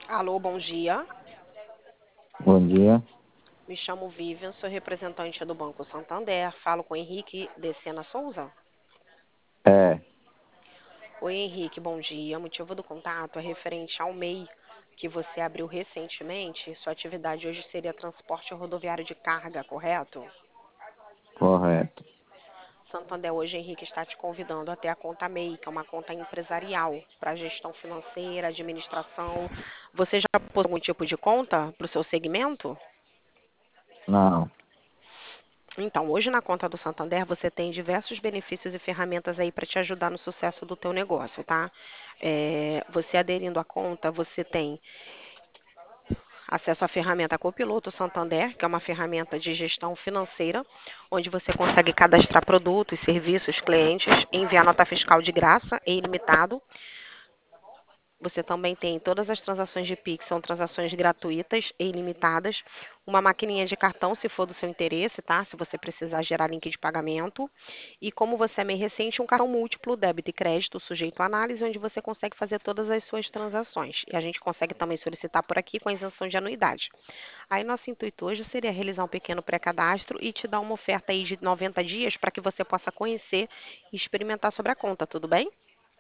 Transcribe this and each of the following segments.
Alô, bom dia. Bom dia. Me chamo Vivian, sou representante do Banco Santander. Falo com Henrique de Sena Souza. É, Oi, Henrique, bom dia. O motivo do contato é referente ao MEI que você abriu recentemente. Sua atividade hoje seria transporte rodoviário de carga, correto? correto. Santander hoje, Henrique, está te convidando até a conta MEI, que é uma conta empresarial para gestão financeira, administração. Você já pôs algum tipo de conta para o seu segmento? Não, Então, hoje na conta do Santander você tem diversos benefícios e ferramentas aí para te ajudar no sucesso do teu negócio, tá? Você aderindo à conta, você tem acesso à ferramenta Copiloto Santander, que é uma ferramenta de gestão financeira, onde você consegue cadastrar produtos, serviços, clientes, enviar nota fiscal de graça e ilimitado. Você também tem todas as transações de Pix, são transações gratuitas e ilimitadas. Uma maquininha de cartão, se for do seu interesse, tá? Se você precisar gerar link de pagamento. E como você é meio recente, um cartão múltiplo, débito e crédito, sujeito à análise, onde você consegue fazer todas as suas transações. E a gente consegue também solicitar por aqui com a isenção de anuidade. Aí nosso intuito hoje seria realizar um pequeno pré-cadastro e te dar uma oferta aí de 90 dias para que você possa conhecer e experimentar sobre a conta, tudo bem?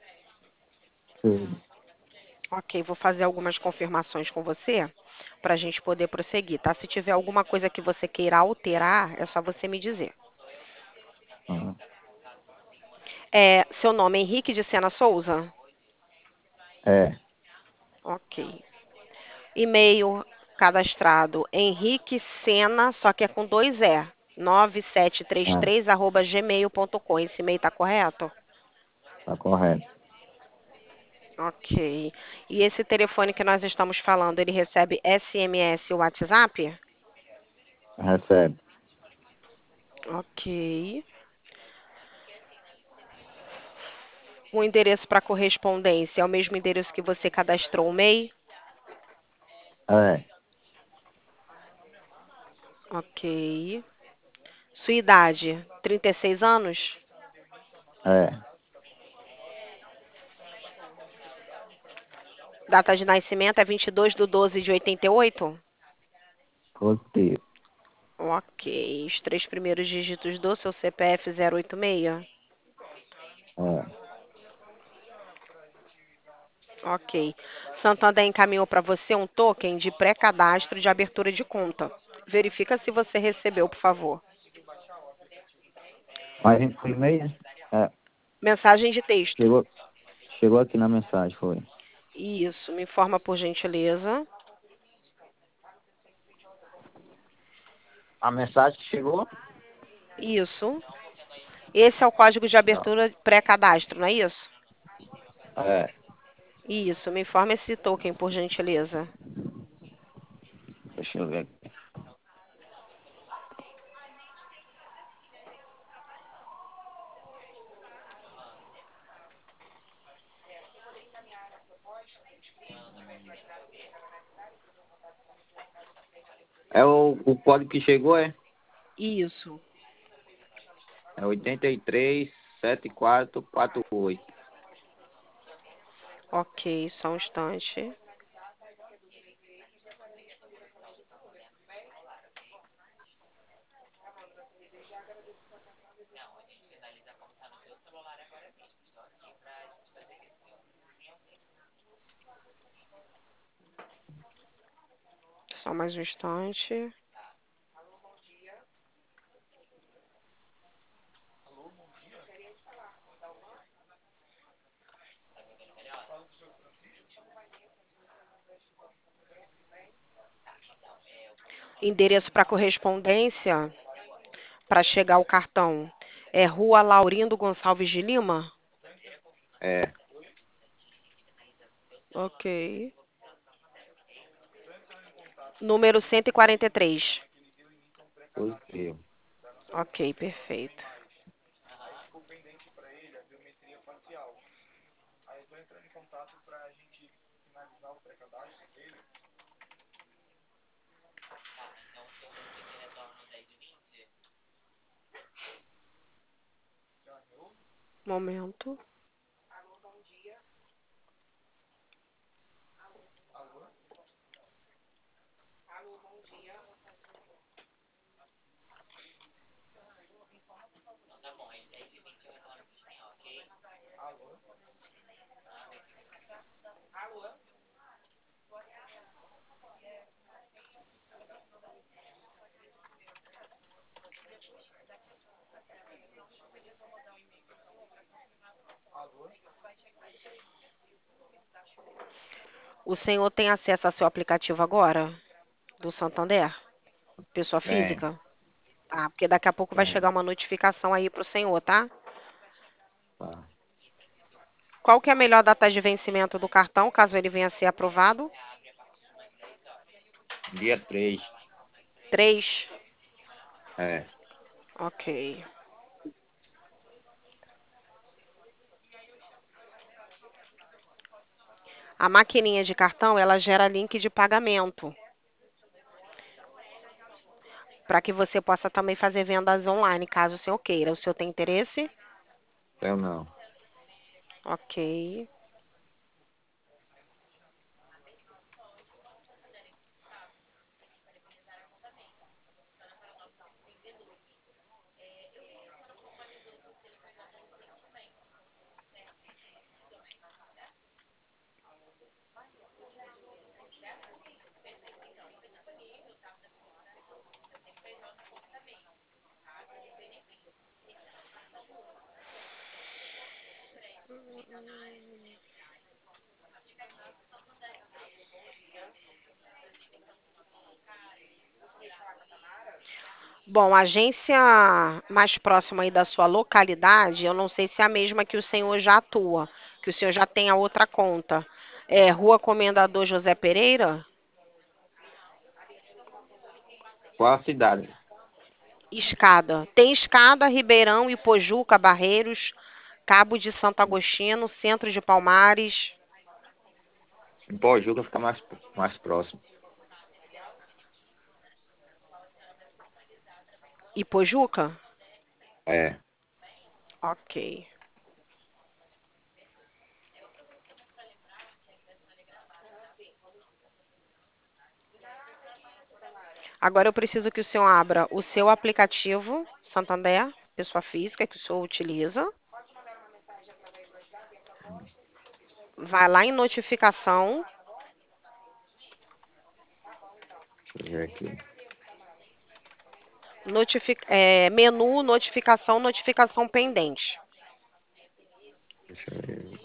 tudo. Ok, vou fazer algumas confirmações com você para a gente poder prosseguir, tá? Se tiver alguma coisa que você queira alterar, é só você me dizer. Ah, Seu nome é Henrique de Sena Souza? é, Ok. E-mail cadastrado Henrique Sena, só que é com dois E. é, 9733@gmail.com. Esse e-mail tá correto? tá correto. Ok. E esse telefone que nós estamos falando, ele recebe SMS ou WhatsApp? Recebe. Ok. O endereço para correspondência é o mesmo endereço que você cadastrou o MEI? É, Ok. Sua idade, 36 anos? é, Data de nascimento é 22/12/88? positivo. Ok. Os três primeiros dígitos do seu CPF 086? É, Ok. Santander encaminhou para você um token de pré-cadastro de abertura de conta. Verifica se você recebeu, por favor. mas em e-mail, é, Mensagem de texto. chegou, chegou aqui na mensagem, foi. Isso, me informa por gentileza. A mensagem chegou? Isso. Esse é o código de Não. abertura pré-cadastro, não é isso? É, Isso, me informa esse token, por gentileza. deixa eu ver aqui. É o código que chegou, é? Isso. É 837448. Ok, só um instante. Só mais um instante. Endereço para correspondência, para chegar o cartão. É Rua Laurindo Gonçalves de Lima? É, Ok. Número 143. positivo. Ok, perfeito. Momento. O senhor tem acesso ao seu aplicativo agora, do Santander? Pessoa Tem, física? Tá, porque daqui a pouco vai tem. chegar uma notificação aí pro senhor, tá? Tá. Qual que é a melhor data de vencimento do cartão, caso ele venha a ser aprovado? Dia 3. 3. É, Ok. A maquininha de cartão, ela gera link de pagamento, para que você possa também fazer vendas online, caso o senhor queira. O senhor tem interesse? eu não. Ok. Bom, a agência mais próxima aí da sua localidade, eu não sei se é a mesma que o senhor já atua, que o senhor já tem a outra conta. É Rua Comendador José Pereira? Qual a cidade? Escada. Tem Escada, Ribeirão, Ipojuca, Barreiros, Cabo de Santo Agostinho, Centro de Palmares. Em Pojuca fica mais próximo. Ipojuca? É. Ok. Agora eu preciso que o senhor abra o seu aplicativo Santander, pessoa física, que o senhor utiliza. Vai lá em notificação, Deixa eu ver aqui. menu, notificação, notificação pendente. Deixa eu ver.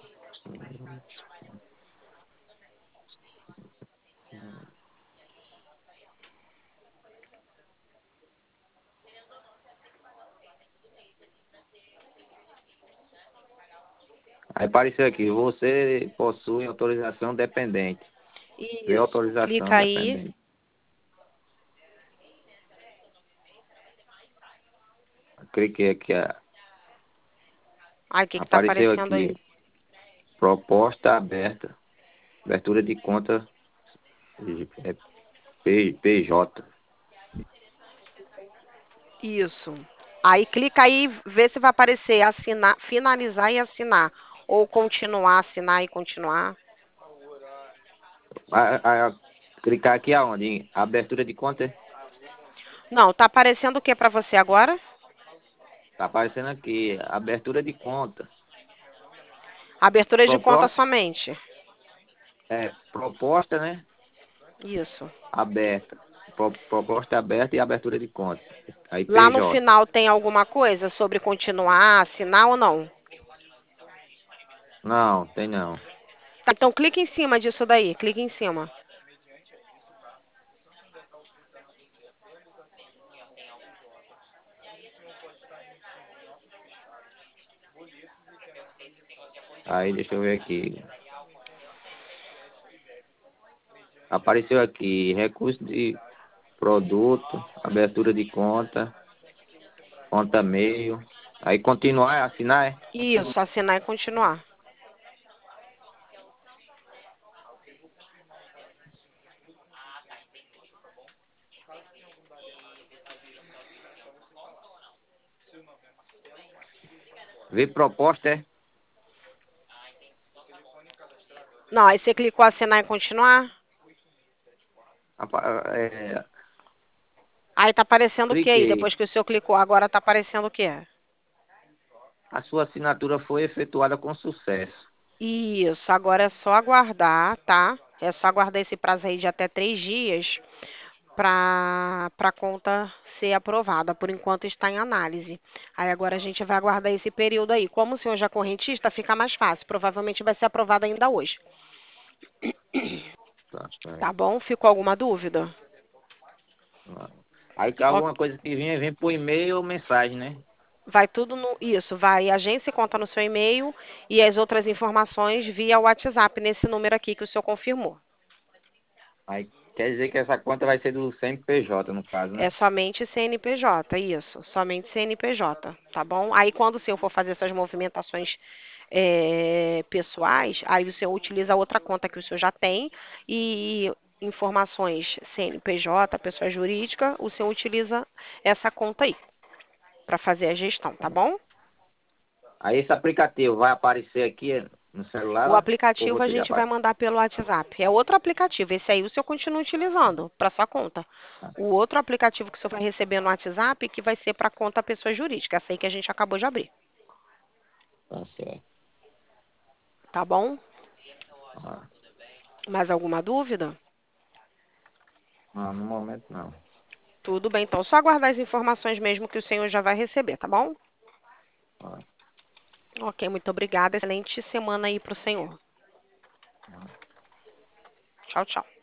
Aí apareceu aqui, você possui autorização dependente. Vê Isso. autorização Clica aí. dependente. Cliquei aqui, Ai, o que que tá apareceu aparecendo aqui, aí? proposta aberta, abertura de conta é, PJ. Isso. Aí clica aí, vê se vai aparecer assinar, finalizar e assinar. Ou continuar, assinar e continuar. Clicar aqui aonde? Em abertura de conta? Não, tá aparecendo o que para você agora? Tá aparecendo aqui, abertura de conta. Abertura de conta Proposta, somente. proposta, né? Isso. Aberta. Proposta aberta e abertura de conta. Aí Lá no PJ. final tem alguma coisa sobre continuar, assinar ou não? Não, tem não. Tá, então clica em cima disso daí, clica em cima. Aí deixa eu ver aqui. Apareceu aqui, recurso de produto, abertura de conta, conta meio. Aí continuar, assinar, é? Isso, assinar e continuar. Ver proposta, é? Não, aí você clicou assinar e continuar? É, Aí tá aparecendo o que aí? cliquei. Depois que o senhor clicou, agora tá aparecendo o quê? A sua assinatura foi efetuada com sucesso. Isso, agora é só aguardar, tá? É só aguardar esse prazo aí de até 3 dias para a conta ser aprovada. Por enquanto está em análise. Aí agora a gente vai aguardar esse período aí. Como o senhor já é correntista, fica mais fácil. Provavelmente vai ser aprovado ainda hoje. Tá Tá certo. bom? Ficou alguma dúvida? Aí que Ó, alguma coisa que vinha, vem por e-mail ou mensagem, né? vai tudo no. Isso, vai agência e conta no seu e-mail e as outras informações via WhatsApp nesse número aqui que o senhor confirmou. Aí quer dizer que essa conta vai ser do CNPJ, no caso, É né? somente CNPJ, isso, somente CNPJ, tá bom? Aí quando o senhor for fazer essas movimentações pessoais, aí o senhor utiliza outra conta que o senhor já tem e informações CNPJ, pessoa jurídica, o senhor utiliza essa conta aí para fazer a gestão, tá bom? Aí esse aplicativo vai aparecer aqui no O celular ou aplicativo a você já gente vai passa? mandar pelo WhatsApp. É outro aplicativo. Esse aí o senhor continua utilizando para sua conta. O outro aplicativo que o senhor vai receber no WhatsApp que vai ser para conta pessoa jurídica. Essa aí que a gente acabou de abrir. Tá certo. Tá bom? Ah, Mais alguma dúvida? não, no momento não. Tudo bem, então. Só aguardar as informações mesmo que o senhor já vai receber, tá bom? Ah, Ok, muito obrigada. Excelente semana aí para o senhor. ah. Tchau, tchau.